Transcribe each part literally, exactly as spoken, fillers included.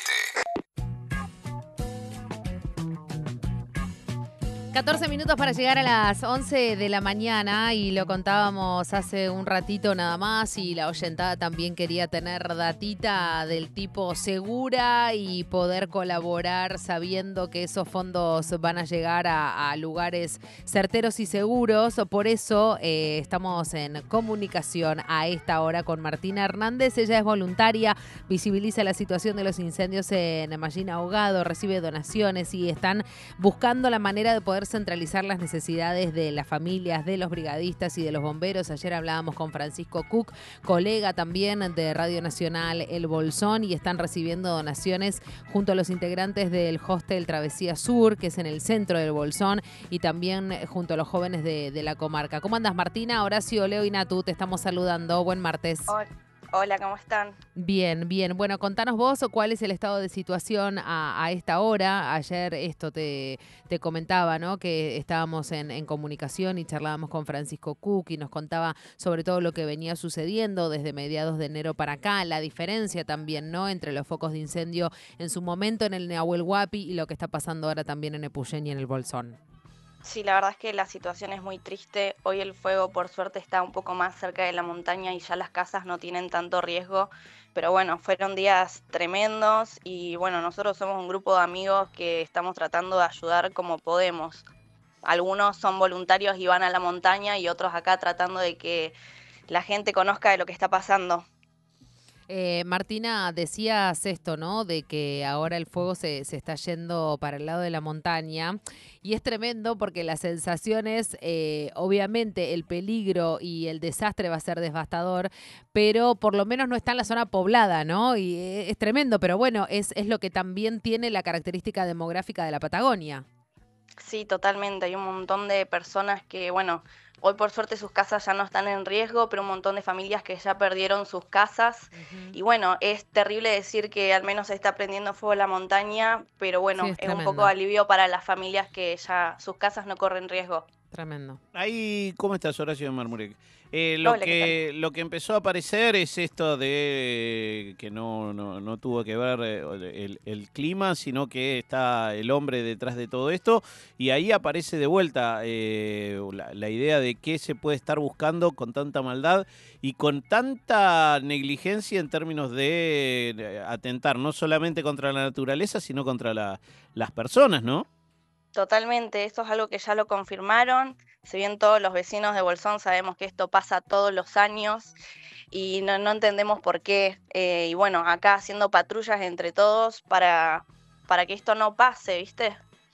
catorce minutos para llegar a las once de la mañana y lo contábamos hace un ratito nada más y la oyentada también quería tener datita del tipo segura y poder colaborar sabiendo que esos fondos van a llegar a, a lugares certeros y seguros. Por eso eh, estamos en comunicación a esta hora con Martina Hernández. Ella es voluntaria, visibiliza la situación de los incendios en Mallín Ahogado, recibe donaciones y están buscando la manera de poder centralizar las necesidades de las familias, de los brigadistas y de los bomberos. Ayer hablábamos con Francisco Cook, colega también de Radio Nacional El Bolsón, y están recibiendo donaciones junto a los integrantes del hostel Travesía Sur, que es en el centro del Bolsón, y también junto a los jóvenes de, de la comarca. ¿Cómo andas, Martina? Horacio, Leo y Natu, te estamos saludando. Buen martes. Hola. Hola, ¿cómo están? Bien, bien. Bueno, contanos vos cuál es el estado de situación a, a esta hora. Ayer esto te, te comentaba, ¿no? Que estábamos en, en comunicación y charlábamos con Francisco Cook y nos contaba sobre todo lo que venía sucediendo desde mediados de enero para acá, la diferencia también, ¿no? Entre los focos de incendio en su momento en el Nahuel Huapi y lo que está pasando ahora también en Epuyén y en el Bolsón. Sí, la verdad es que la situación es muy triste. Hoy el fuego, por suerte, está un poco más cerca de la montaña y ya las casas no tienen tanto riesgo. Pero bueno, fueron días tremendos y bueno, nosotros somos un grupo de amigos que estamos tratando de ayudar como podemos. Algunos son voluntarios y van a la montaña y otros acá tratando de que la gente conozca de lo que está pasando. Eh, Martina, decías esto, ¿no? De que ahora el fuego se, se está yendo para el lado de la montaña y es tremendo porque las sensaciones, eh, obviamente el peligro y el desastre va a ser devastador, pero por lo menos no está en la zona poblada, ¿no? Y es tremendo, pero bueno, es, es lo que también tiene la característica demográfica de la Patagonia. Sí, totalmente. Hay un montón de personas que, bueno, hoy por suerte sus casas ya no están en riesgo, pero un montón de familias que ya perdieron sus casas. Uh-huh. Y bueno, es terrible decir que al menos se está prendiendo fuego la montaña, pero Sí, bueno, es es un poco tremendo. alivio para las familias que ya sus casas no corren riesgo. Tremendo. Ahí, ¿cómo estás, Horacio de Marmurek? Eh, lo Hola, ¿qué tal? que lo que empezó a aparecer es esto de que no, no, no tuvo que ver eh, el, el clima, sino que está el hombre detrás de todo esto, y ahí aparece de vuelta eh, la, la idea de qué se puede estar buscando con tanta maldad y con tanta negligencia en términos de, de atentar no solamente contra la naturaleza, sino contra la, las personas, ¿no? Totalmente, esto es algo que ya lo confirmaron. Si bien todos los vecinos de Bolsón sabemos que esto pasa todos los años y no, no entendemos por qué. Eh, y bueno, acá haciendo patrullas entre todos para, para que esto no pase, ¿viste?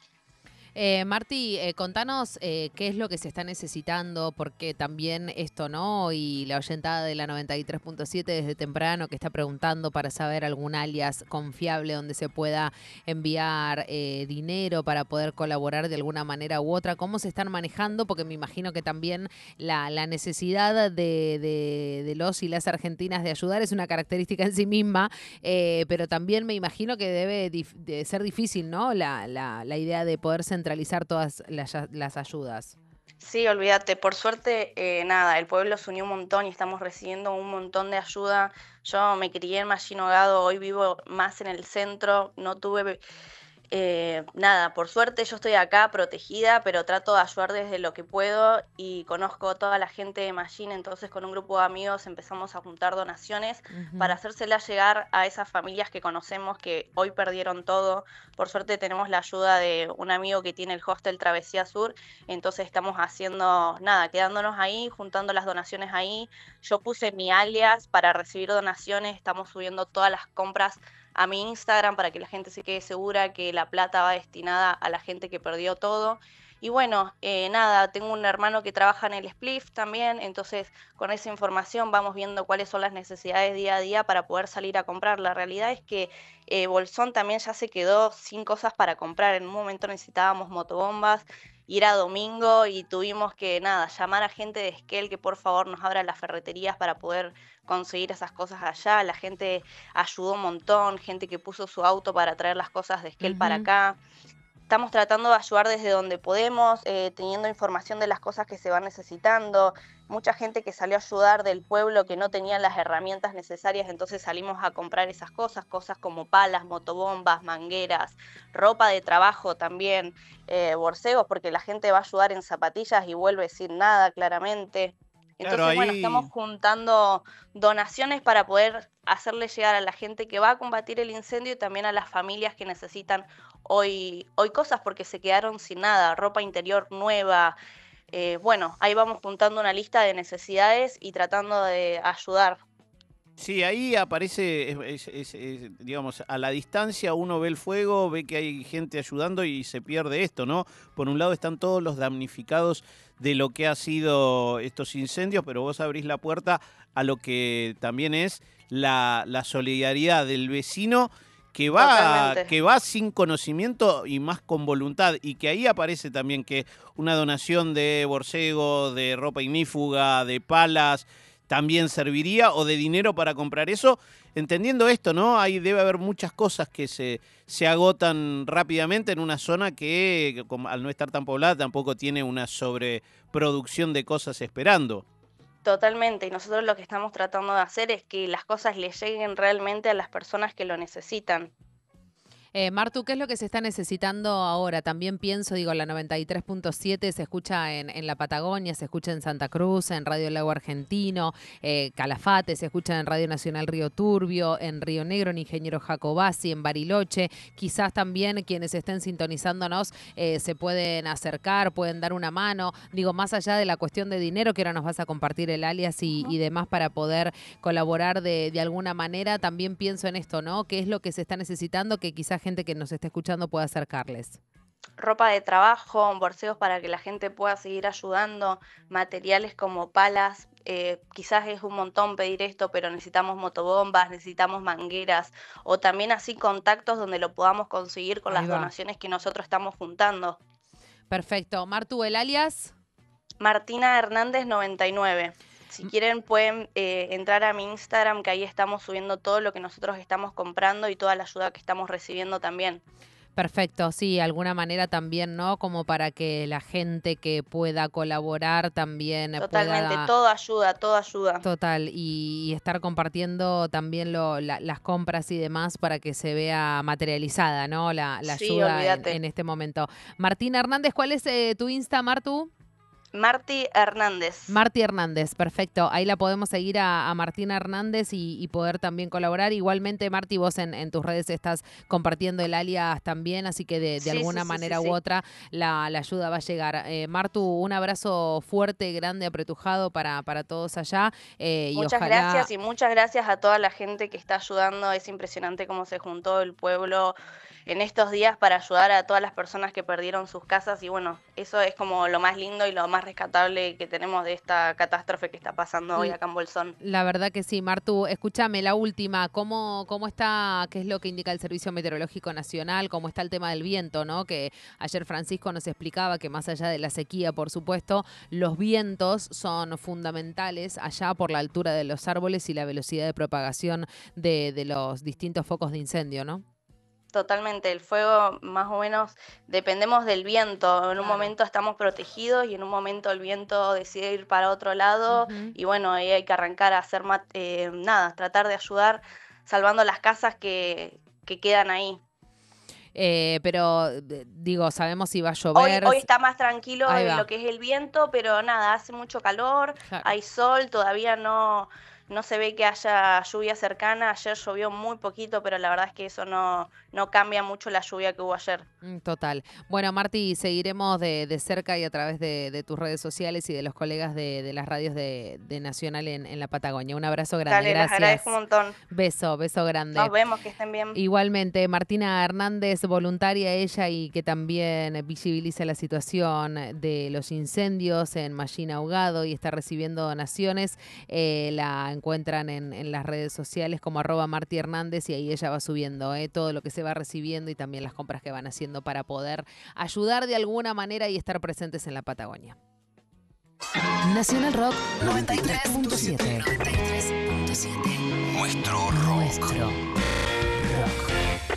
Eh, Marti, eh, contanos eh, qué es lo que se está necesitando, porque también esto, ¿no? Y la oyentada de la noventa y tres punto siete desde temprano que está preguntando para saber algún alias confiable donde se pueda enviar eh, dinero para poder colaborar de alguna manera u otra. ¿Cómo se están manejando? Porque me imagino que también la, la necesidad de, de, de los y las argentinas de ayudar es una característica en sí misma, eh, pero también me imagino que debe dif- de ser difícil, ¿no? La, la, la idea de poder centralizar todas las, las ayudas. Sí, olvídate, por suerte, eh, nada, el pueblo se unió un montón y estamos recibiendo un montón de ayuda. Yo me crié en Mallín Ahogado, hoy vivo más en el centro, no tuve... Eh, nada, por suerte yo estoy acá protegida, pero trato de ayudar desde lo que puedo y conozco a toda la gente de Mallín, entonces con un grupo de amigos empezamos a juntar donaciones Uh-huh. para hacérselas llegar a esas familias que conocemos que hoy perdieron todo. Por suerte tenemos la ayuda de un amigo que tiene el hostel Travesía Sur, entonces estamos haciendo, nada, quedándonos ahí, juntando las donaciones ahí. Yo puse mi alias para recibir donaciones, estamos subiendo todas las compras a mi Instagram para que la gente se quede segura que la plata va destinada a la gente que perdió todo. Y bueno, eh, nada, tengo un hermano que trabaja en el Spliff también, entonces con esa información vamos viendo cuáles son las necesidades día a día para poder salir a comprar. La realidad es que eh, Bolsón también ya se quedó sin cosas para comprar. En un momento necesitábamos motobombas y era domingo y tuvimos que, nada, llamar a gente de Esquel que por favor nos abra las ferreterías para poder conseguir esas cosas allá. La gente ayudó un montón, gente que puso su auto para traer las cosas de Esquel para Uh-huh. acá. estamos tratando de ayudar desde donde podemos, eh, teniendo información de las cosas que se van necesitando. Mucha gente que salió a ayudar del pueblo que no tenía las herramientas necesarias, entonces salimos a comprar esas cosas, cosas como palas, motobombas, mangueras, ropa de trabajo también, eh, borcegos, porque la gente va a ayudar en zapatillas y vuelve sin nada, claramente. Claro, Entonces, bueno, ahí estamos juntando donaciones para poder hacerle llegar a la gente que va a combatir el incendio y también a las familias que necesitan hoy, hoy cosas porque se quedaron sin nada, ropa interior nueva. Eh, bueno, ahí vamos juntando una lista de necesidades y tratando de ayudar. Sí, ahí aparece, es- es- es- es, digamos, a la distancia uno ve el fuego, ve que hay gente ayudando y se pierde esto, ¿no? Por un lado están todos los damnificados de lo que ha sido estos incendios, pero vos abrís la puerta a lo que también es la, la solidaridad del vecino que va, Totalmente. que va sin conocimiento y más con voluntad, y que ahí aparece también que una donación de borcego, de ropa ignífuga, de palas también serviría, o de dinero para comprar eso, entendiendo esto, ¿no? Ahí debe haber muchas cosas que se, se agotan rápidamente en una zona que, que como al no estar tan poblada, tampoco tiene una sobreproducción de cosas esperando. Totalmente, y nosotros lo que estamos tratando de hacer es que las cosas le lleguen realmente a las personas que lo necesitan. Eh, Martu, ¿qué es lo que se está necesitando ahora? También pienso, digo, la noventa y tres punto siete se escucha en, en la Patagonia, se escucha en Santa Cruz, en Radio Lago Argentino, eh, Calafate, se escucha en Radio Nacional Río Turbio, en Río Negro, en Ingeniero Jacobasi, en Bariloche. Quizás también quienes estén sintonizándonos eh, se pueden acercar, pueden dar una mano. Digo, más allá de la cuestión de dinero, que ahora nos vas a compartir el alias y, y demás para poder colaborar de, de alguna manera, también pienso en esto, ¿no? ¿Qué es lo que se está necesitando que quizás gente que nos esté escuchando pueda acercarles? Ropa de trabajo, borseos para que la gente pueda seguir ayudando, materiales como palas, eh, quizás es un montón pedir esto, pero necesitamos motobombas, necesitamos mangueras, o también así contactos donde lo podamos conseguir con Ahí las va. donaciones que nosotros estamos juntando. Perfecto. Martu, el alias. Martina Hernández noventa y nueve. Si quieren pueden eh, entrar a mi Instagram, que ahí estamos subiendo todo lo que nosotros estamos comprando y toda la ayuda que estamos recibiendo también. Perfecto, sí, alguna manera también, ¿no? Como para que la gente que pueda colaborar también eh, Totalmente, pueda. todo ayuda, todo ayuda. Total, y, y estar compartiendo también lo, la- las compras y demás para que se vea materializada, ¿no? La, la Sí, ayuda en, olvídate. en este momento. Martina Hernández, ¿cuál es eh, tu Insta, Martu? Marti Hernández. Marti Hernández, perfecto. Ahí la podemos seguir a, a Martina Hernández y, y poder también colaborar. Igualmente, Marti, vos en, en tus redes estás compartiendo el alias también, así que de, de Sí, alguna sí, sí, manera sí, u sí. otra la, la ayuda va a llegar. Eh, Martu, un abrazo fuerte, grande, apretujado para, para todos allá eh, y Muchas ojalá. gracias y muchas gracias a toda la gente que está ayudando. Es impresionante cómo se juntó el pueblo en estos días para ayudar a todas las personas que perdieron sus casas y bueno, eso es como lo más lindo y lo más rescatable que tenemos de esta catástrofe que está pasando hoy L- acá en Bolsón. La verdad que sí, Martu. Escúchame, la última, ¿cómo, cómo está, qué es lo que indica el Servicio Meteorológico Nacional? ¿Cómo está el tema del viento, no? Que ayer Francisco nos explicaba que más allá de la sequía, por supuesto, los vientos son fundamentales allá por la altura de los árboles y la velocidad de propagación de, de los distintos focos de incendio, ¿no? Totalmente, el fuego más o menos dependemos del viento. En un Claro. momento estamos protegidos y en un momento el viento decide ir para otro lado Ujú. y bueno, ahí hay que arrancar a hacer mat- eh, nada, tratar de ayudar salvando las casas que, que quedan ahí. Eh, pero eh, digo, sabemos si va a Hoy, llover. hoy está más tranquilo Ahí en va. lo que es el viento, pero nada, hace mucho calor, Claro. hay sol, todavía no, no se ve que haya lluvia cercana. Ayer llovió muy poquito, pero la verdad es que eso no, no cambia mucho la lluvia que hubo ayer. Mm, Total. Bueno, Marti, seguiremos de, de cerca y a través de, de tus redes sociales y de los colegas de, de las radios de, de Nacional en, en la Patagonia. Un abrazo grande, Dale, les gracias. agradezco un montón. Beso, beso grande. Nos vemos, que estén bien. Igualmente, Martina Hernández, voluntaria ella y que también visibiliza la situación de los incendios en Mallín Ahogado y está recibiendo donaciones. Eh, la encuentran en, en las redes sociales como arroba Marti Hernández y ahí ella va subiendo eh, todo lo que se va recibiendo y también las compras que van haciendo para poder ayudar de alguna manera y estar presentes en la Patagonia. Nacional Rock noventa y tres punto siete. Nuestro rock. Nuestro rock.